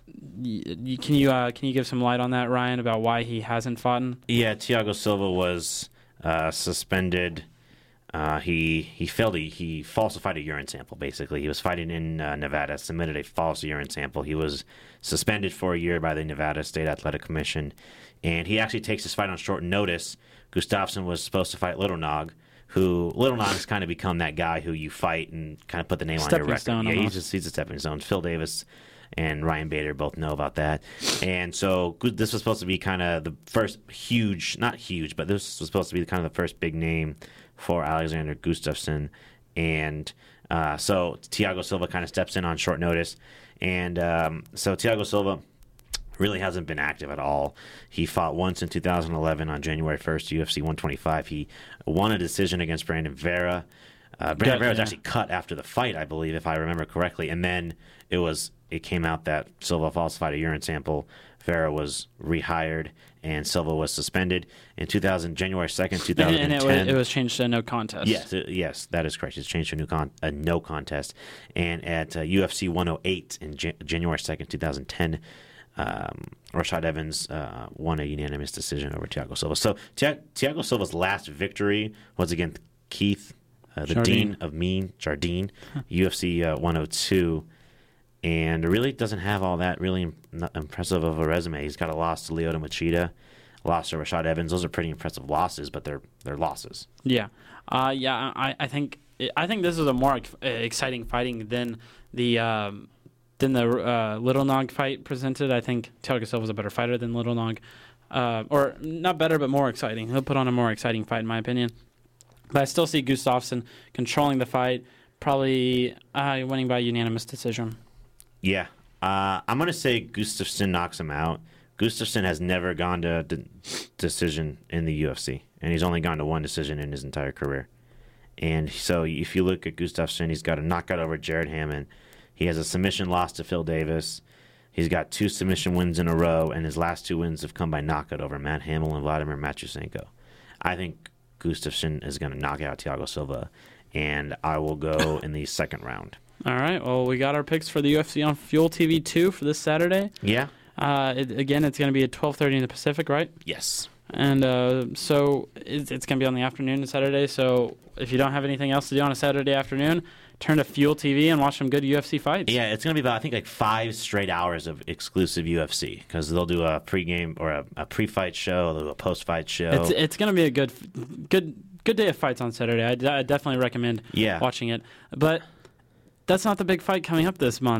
S3: y- can you uh, can you give some light on that, Ryan, about why he hasn't fought? In?
S4: Yeah, Thiago Silva was uh, suspended. Uh, he he failed. He, he falsified a urine sample. Basically, he was fighting in uh, Nevada, submitted a false urine sample. He was suspended for a year by the Nevada State Athletic Commission, and he actually takes his fight on short notice. Gustafsson was supposed to fight Little Nog, who Little Nog has kind of become that guy who you fight and kind of put the name
S3: stepping
S4: on your record.
S3: Stone
S4: yeah,
S3: almost.
S4: he's just he's a stepping stone. Phil Davis and Ryan Bader both know about that. And so this was supposed to be kind of the first huge, not huge, but this was supposed to be kind of the first big name for Alexander Gustafsson. And uh, so Thiago Silva kind of steps in on short notice. And um, so Thiago Silva really hasn't been active at all. He fought once in two thousand eleven on January first, U F C one twenty-five. He won a decision against Brandon Vera. Uh, Brandon
S3: Yeah,
S4: Vera was
S3: yeah.
S4: actually cut after the fight, I believe, if I remember correctly. And then it was it came out that Silva falsified a urine sample. Vera was rehired, and Silva was suspended in two thousand January second, two thousand ten.
S3: And, and it, was, it was changed to no contest.
S4: Yes, it, yes, that is correct. It's changed to a, new con- a no contest. And at uh, U F C one oh eight in Jan- January second, twenty ten, um, Rashad Evans uh, won a unanimous decision over Thiago Silva. So Thi- Thiago Silva's last victory was against Keith, uh, the
S3: Jardine.
S4: Dean of Mean, Jardine, U F C uh, one oh two. And really doesn't have all that really im- not impressive of a resume. He's got a loss to Lyoto Machida, a loss to Rashad Evans. Those are pretty impressive losses, but they're they're losses.
S3: Yeah, uh, yeah. I, I think I think this is a more ex- exciting fighting than the um, than the uh, Little Nog fight presented. I think Thiago Silva is a better fighter than Little Nog, uh, or not better, but more exciting. He'll put on a more exciting fight, in my opinion. But I still see Gustafsson controlling the fight, probably uh, winning by unanimous decision.
S4: Yeah, uh, I'm gonna say Gustafsson knocks him out. Gustafsson has never gone to a de- decision in the U F C, and he's only gone to one decision in his entire career. And so, if you look at Gustafsson, he's got a knockout over Jared Hammond. He has a submission loss to Phil Davis. He's got two submission wins in a row, and his last two wins have come by knockout over Matt Hamill and Vladimir Matyusenko. I think Gustafsson is going to knock out Thiago Silva, and I will go in the second round.
S3: All right. Well, we got our picks for the U F C on Fuel T V two for this Saturday.
S4: Yeah.
S3: Uh, it, again, it's going to be at twelve thirty in the Pacific, right?
S4: Yes.
S3: And uh, so it's, it's going to be on the afternoon on Saturday. So if you don't have anything else to do on a Saturday afternoon, turn to Fuel T V and watch some good U F C fights.
S4: Yeah, it's going to be about, I think, like five straight hours of exclusive U F C because they'll do a pregame or a, a pre-fight show, they'll do a post-fight show.
S3: It's it's going to be a good good good day of fights on Saturday. I, d- I definitely recommend
S4: Yeah.
S3: watching it. But that's not the big fight coming up this month.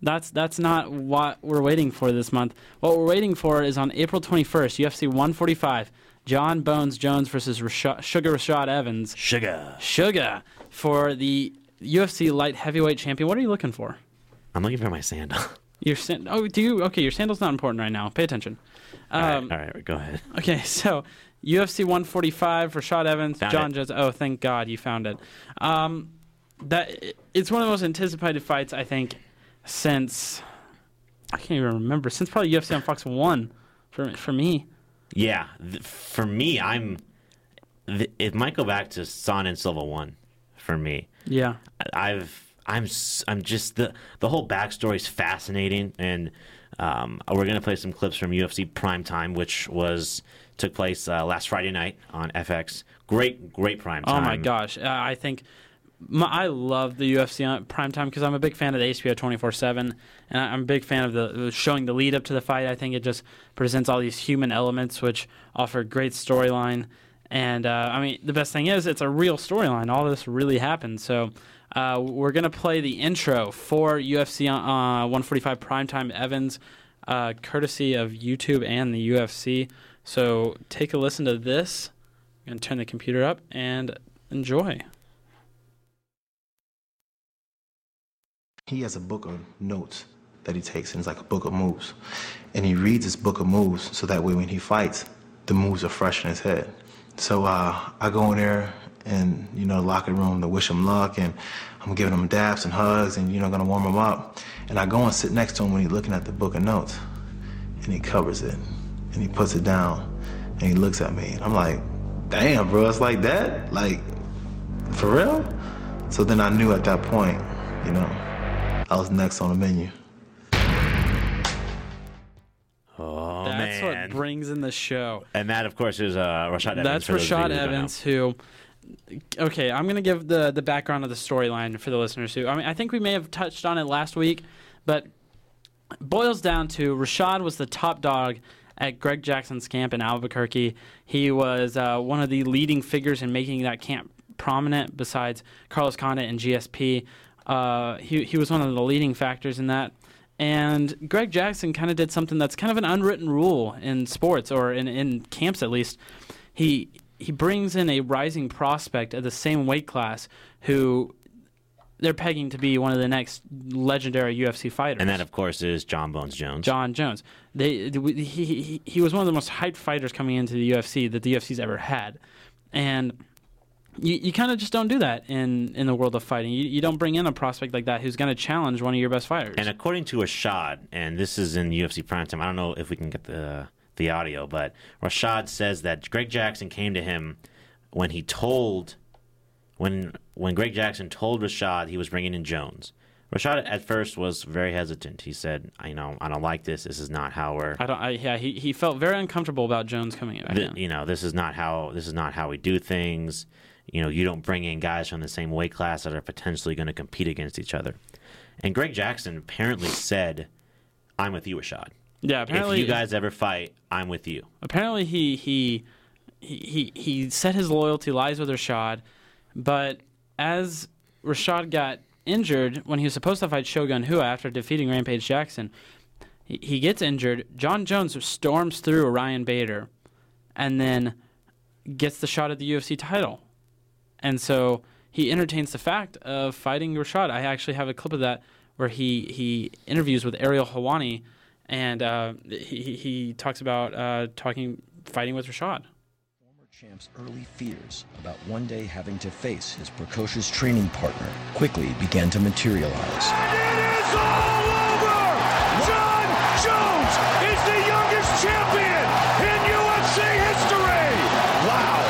S3: That's that's not what we're waiting for this month. What we're waiting for is on April twenty-first, U F C one forty-five, John Bones Jones versus Rashad, Sugar Rashad Evans.
S4: Sugar.
S3: Sugar for the U F C light heavyweight champion. What are you looking for?
S4: I'm looking for my sandal.
S3: Your sand- oh, do you? Okay, your sandal's not important right now. Pay attention. Um,
S4: all, right, all right, go ahead.
S3: Okay, so U F C one forty-five, Rashad Evans,
S4: Found
S3: John
S4: it.
S3: Jones. Oh, thank God you found it. Um, that it's one of the most anticipated fights I think since I can't even remember since probably U F C on Fox One for for me.
S4: Yeah, th- for me, I'm. Th- it might go back to Son and Silva one, for me.
S3: Yeah,
S4: I've. I'm I'm just the the whole backstory is fascinating, and um, we're gonna play some clips from U F C Primetime, which was took place uh, last Friday night on F X. Great, great Primetime.
S3: Oh my gosh, uh, I think my, I love the U F C on Primetime because I'm a big fan of the H B O twenty-four seven, and I'm a big fan of the showing the lead up to the fight. I think it just presents all these human elements which offer great storyline, and uh, I mean the best thing is it's a real storyline. All this really happened, so. Uh, we're going to play the intro for U F C uh, one forty-five Primetime Evans, uh, courtesy of YouTube and the U F C. So take a listen to this. I'm going to turn the computer up and enjoy.
S5: He has a book of notes that he takes, and it's like a book of moves. And he reads this book of moves so that way when he fights, the moves are fresh in his head. So uh, I go in there and, you know, the locker room to wish him luck, and I'm giving him daps and hugs and, you know, gonna warm him up. And I go and sit next to him when he's looking at the book of notes, and he covers it, and he puts it down, and he looks at me, and I'm like, damn, bro, it's like that? Like, for real? So then I knew at that point, you know, I was next on the menu.
S4: Oh,
S3: That's
S4: man.
S3: what brings in the show.
S4: And that, of course, is uh, Rashad Evans.
S3: That's
S4: for those of you
S3: Rashad
S4: who don't know.
S3: Evans, who. Okay, I'm going to give the, the background of the storyline for the listeners who. I mean, I think we may have touched on it last week, but it boils down to Rashad was the top dog at Greg Jackson's camp in Albuquerque. He was uh, one of the leading figures in making that camp prominent besides Carlos Condit and G S P. Uh, he, he was one of the leading factors in that. And Greg Jackson kind of did something that's kind of an unwritten rule in sports, or in, in camps at least. He he brings in a rising prospect at the same weight class who they're pegging to be one of the next legendary U F C fighters.
S4: And that, of course, is John Bones Jones.
S3: John Jones. They he, he he was one of the most hyped fighters coming into the U F C that the U F C's ever had, and you you kind of just don't do that in, in the world of fighting. You you don't bring in a prospect like that who's going to challenge one of your best fighters.
S4: And according to Rashad, and this is in U F C Primetime, I don't know if we can get the the audio, but Rashad says that Greg Jackson came to him when he told when when Greg Jackson told Rashad he was bringing in Jones. Rashad at first was very hesitant. He said, "I know I don't like this. This is not how we're."
S3: I don't. I, yeah, he he felt very uncomfortable about Jones coming in.
S4: th- you know, this is not how this is not how we do things. You know, you don't bring in guys from the same weight class that are potentially going to compete against each other. And Greg Jackson apparently said, "I'm with you, Rashad.
S3: Yeah, apparently
S4: if you guys ever fight, I'm with you."
S3: Apparently, he he he he, he said his loyalty lies with Rashad, but as Rashad got injured when he was supposed to fight Shogun Rua after defeating Rampage Jackson, he, he gets injured. John Jones storms through Ryan Bader, and then gets the shot at the U F C title, and so he entertains the fact of fighting Rashad. I actually have a clip of that where he he interviews with Ariel Helwani. And uh, he he talks about uh, talking, fighting with Rashad.
S6: Former champ's early fears about one day having to face his precocious training partner quickly began to materialize.
S1: And it is all over! John Jones is the youngest champion in U F C history! Wow!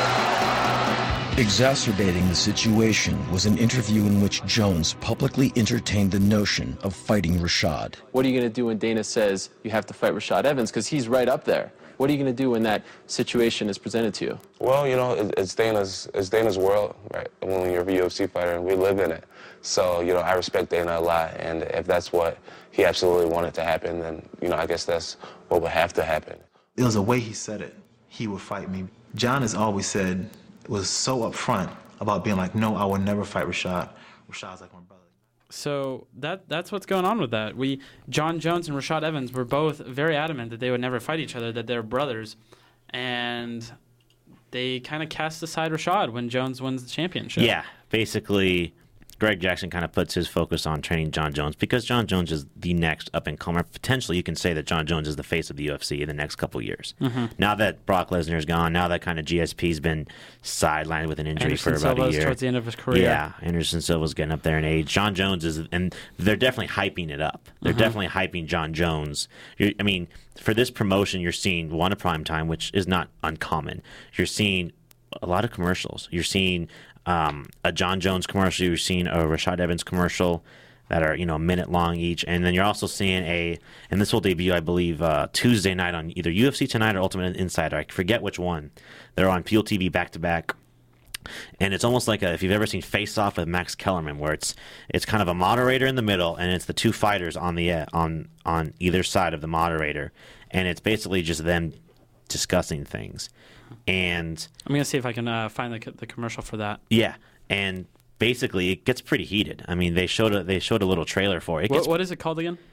S6: Exacerbating the situation was an interview in which Jones publicly entertained the notion of fighting Rashad.
S7: What are you going to do when Dana says you have to fight Rashad Evans? Because he's right up there. What are you going to do when that situation is presented to you?
S8: Well, you know, it, it's Dana's it's Dana's world, right? When you're a U F C fighter, and we live in it. So, you know, I respect Dana a lot, and if that's what he absolutely wanted to happen, then, you know, I guess that's what would have to happen.
S5: It was the way he said it. He would fight me. John has always said, was so upfront about being like, no, I will never fight Rashad. Rashad's like my brother.
S3: So that that's what's going on with that. We John Jones and Rashad Evans were both very adamant that they would never fight each other, that they're brothers, and they kind of cast aside Rashad when Jones wins the championship.
S4: Yeah, basically, Greg Jackson kind of puts his focus on training John Jones because John Jones is the next up-and-comer. Potentially, you can say that John Jones is the face of the U F C in the next couple of years. Mm-hmm. Now that Brock Lesnar is gone, now that kind of G S P's been sidelined with an injury
S3: Anderson
S4: for about
S3: Silva's
S4: a year.
S3: towards the end of his career.
S4: Yeah, Anderson Silva's getting up there in age. John Jones is, and they're definitely hyping it up. They're
S3: Mm-hmm.
S4: definitely hyping John Jones. You're, I mean, for this promotion, you're seeing one a prime time, which is not uncommon. You're seeing a lot of commercials. You're seeing um, a John Jones commercial. You're seeing a Rashad Evans commercial that are, you know, a minute long each. And then you're also seeing a, and this will debut, I believe, uh, Tuesday night on either U F C Tonight or Ultimate Insider. I forget which one. They're on Peel T V back to back. And it's almost like a, if you've ever seen Face Off with Max Kellerman, where it's it's kind of a moderator in the middle, and it's the two fighters on the uh, on on either side of the moderator, and it's basically just them discussing things. And
S3: I'm gonna see if I can uh, find the the commercial for that.
S4: yeah, and basically it gets pretty heated. I mean, they showed a they showed a little trailer for it. It
S3: What,
S4: gets,
S3: what is it called again?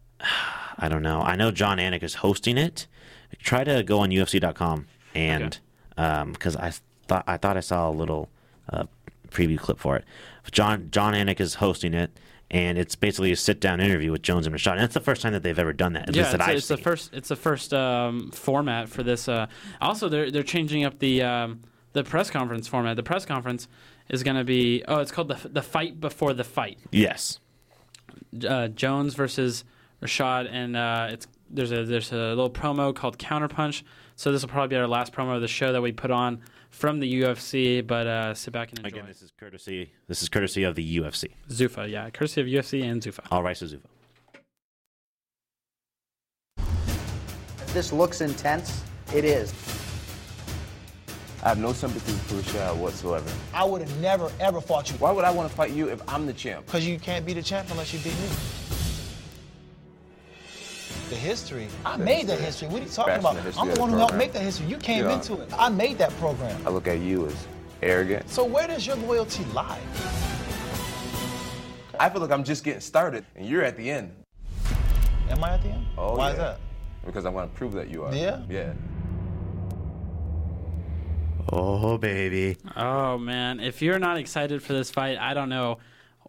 S4: I don't know. I know John Anik is hosting it. Try to go on U F C dot com and because um, I thought I thought I saw a little uh, preview clip for it. John John Anik is hosting it, and it's basically a sit down interview with Jones and Rashad. And that's the first time that they've ever done that. At
S3: Yeah,
S4: least that
S3: it's,
S4: I've
S3: it's the
S4: seen.
S3: first. It's the first um, format for this. Uh, also, they're they're changing up the um, the press conference format. The press conference is going to be oh, it's called the the fight before the fight.
S4: Yes.
S3: Uh, Jones versus Rashad, and uh, it's there's a there's a little promo called Counterpunch. So this will probably be our last promo of the show that we put on from the U F C. But uh, sit back and enjoy.
S4: Again, this is courtesy. This is courtesy of the U F C.
S3: Zuffa, yeah, courtesy of U F C and Zuffa.
S4: All right, Suzuka.
S9: This looks intense. It is.
S10: I have no sympathy for Rashad whatsoever.
S11: I would have never, ever fought you.
S10: Why would I want to fight you if I'm the champ?
S11: Because you can't be the champ unless you beat me. The history. I made that history. What are you talking
S10: Bashing
S11: about?
S10: the history
S11: I'm
S10: of
S11: the
S10: the
S11: one who helped
S10: program.
S11: make that history. You came
S10: Yeah.
S11: into it. I made that program.
S10: I look at you as arrogant.
S11: So where does your loyalty lie?
S10: I feel like I'm just getting started, and you're at the end.
S11: Am I at the end?
S10: Oh,
S11: Why
S10: yeah.
S11: is that?
S10: Because I want to prove that you are.
S11: Yeah?
S10: Yeah.
S4: Oh, baby.
S3: Oh man, if you're not excited for this fight, I don't know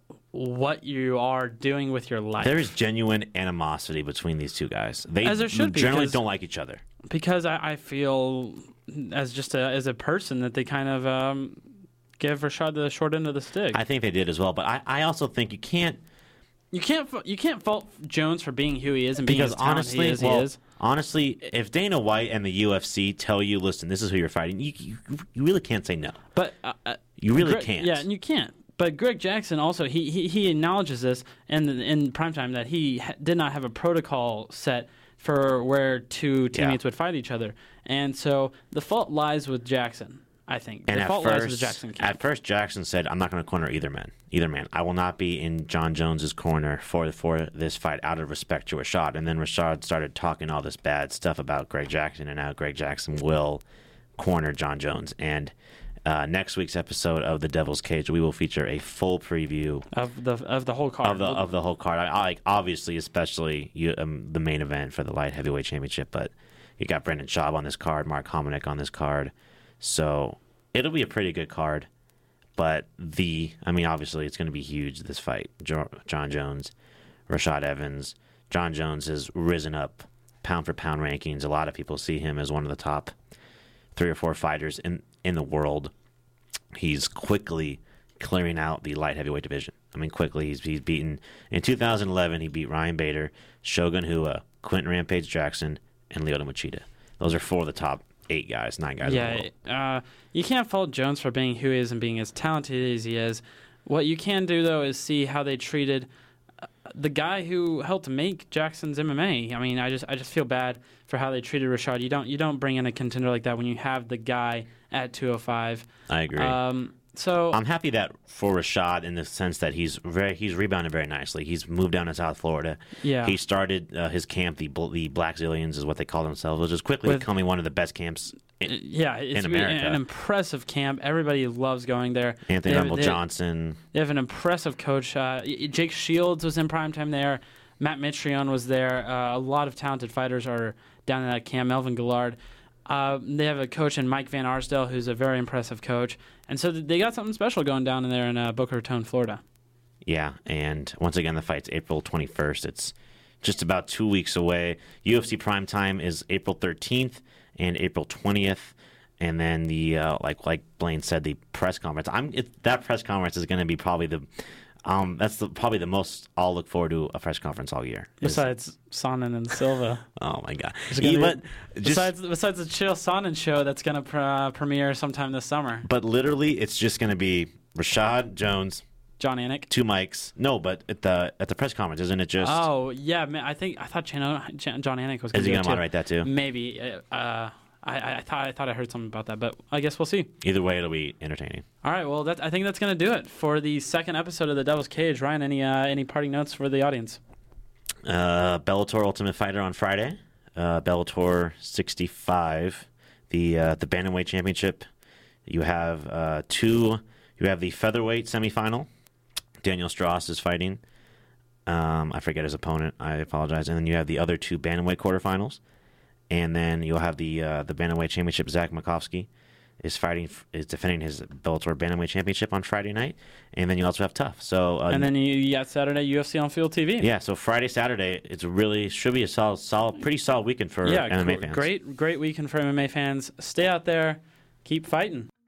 S3: what you are doing with your life.
S4: There is genuine animosity between these two guys. They
S3: As there should be,
S4: generally
S3: 'cause-
S4: don't like each other.
S3: because I, I feel as just a, as a person that they kind of um, give Rashad the short end of the stick.
S4: I think they did as well, but I, I also think you can't
S3: you can't fa- you can't fault Jones for being who he is and being
S4: because
S3: as talented
S4: honestly,
S3: he is.
S4: well,
S3: he is.
S4: honestly, if Dana White and the U F C tell you, listen, this is who you're fighting, you you, you really can't say no.
S3: But uh, uh,
S4: You really
S3: Greg-
S4: can't.
S3: Yeah, and you can't. But Greg Jackson also he he, he acknowledges this in in primetime that he ha- did not have a protocol set for where two teammates
S4: Yeah.
S3: would fight each other, and so the fault lies with Jackson. I think
S4: And
S3: the
S4: at
S3: fault lies with the
S4: first,
S3: Jackson camp.
S4: at first, Jackson said, "I'm not going to corner either man. Either man. I will not be in John Jones's corner for for this fight out of respect to Rashad." And then Rashad started talking all this bad stuff about Greg Jackson, and now Greg Jackson will corner John Jones. And uh, next week's episode of The Devil's Cage, we will feature a full preview
S3: of the of the whole card
S4: of the of the whole card. I, I like obviously, especially you, um, the main event for the light heavyweight championship. But you got Brendan Schaub on this card, Mark Hominick on this card, so it'll be a pretty good card. But the, I mean, obviously it's going to be huge. This fight, jo- John Jones, Rashad Evans. John Jones has risen up pound for pound rankings. A lot of people see him as one of the top three or four fighters in in the world. He's quickly clearing out the light heavyweight division. I mean, quickly. He's he's beaten in two thousand eleven. He beat Ryan Bader, Shogun Hua, Quentin Rampage Jackson, and Lyoto Machida. Those are four of the top eight guys, nine guys. In the world.
S3: Yeah, uh, you can't fault Jones for being who he is and being as talented as he is. What you can do, though, is see how they treated uh, the guy who helped make Jackson's M M A. I mean, I just I just feel bad for how they treated Rashad. You don't you don't bring in a contender like that when you have the guy at two oh five.
S4: I agree.
S3: Um, so
S4: I'm happy that for Rashad in the sense that he's very he's rebounded very nicely. He's moved down to South Florida.
S3: Yeah.
S4: He started uh, his camp, the Bl- the Black Zillions is what they call themselves, which is quickly
S3: With-
S4: becoming one of the best camps in,
S3: yeah, it's
S4: in America.
S3: an impressive camp. Everybody loves going there.
S4: Anthony
S3: They have-
S4: Rumble
S3: they-
S4: Johnson.
S3: They have an impressive coach. Uh, Jake Shields was in primetime there. Matt Mitrione was there. Uh, a lot of talented fighters are down in that camp. Melvin Gillard. Uh, they have a coach in Mike Van Arsdale, who's a very impressive coach. And so they got something special going down in there in uh, Boca Raton, Florida.
S4: Yeah, and once again, the fight's April twenty-first. It's just about two weeks away. U F C Prime Time is April thirteenth and April twentieth. And then the uh, like like Blaine said, the press conference. I'm it, that press conference is going to be probably the um that's the, probably the most I'll look forward to a press conference all year. Is-
S3: Besides Sonnen and Silva.
S4: oh my god!
S3: There's gonna
S4: Yeah,
S3: be-
S4: but just
S3: besides besides the Chael Sonnen show that's going to pr- uh, premiere sometime this summer.
S4: but literally, it's just going to be Rashad Jones,
S3: John Anik.
S4: two mics. No, but at the at the press conference, isn't it just?
S3: Oh yeah, man, I think I thought Chano, Ch- John Anik was. Gonna
S4: Is he
S3: do
S4: going
S3: it
S4: to
S3: too.
S4: moderate that too?
S3: Maybe. Uh, I, I thought I thought I heard something about that, but I guess we'll see.
S4: Either way, it'll be entertaining.
S3: All right, well, that, I think that's going to do it for the second episode of the Devil's Cage. Ryan, any uh, any parting notes for the audience?
S4: Uh, Bellator Ultimate Fighter on Friday. Uh, Bellator sixty-five, the uh, the bantamweight championship. You have uh, two. You have the featherweight semifinal. Daniel Strauss is fighting. Um, I forget his opponent. I apologize. And then you have the other two bantamweight quarterfinals. And then you'll have the uh, the bantamweight championship. Zach Makovsky is fighting is defending his Bellator bantamweight championship on Friday night. And then you also have Tough. So uh,
S3: And then you, you got Saturday U F C on Field T V.
S4: yeah, so Friday, Saturday, it's really should be a solid, solid, pretty solid weekend for
S3: yeah,
S4: M M A
S3: gr-
S4: fans.
S3: great, great weekend for M M A fans. Stay out there, keep fighting.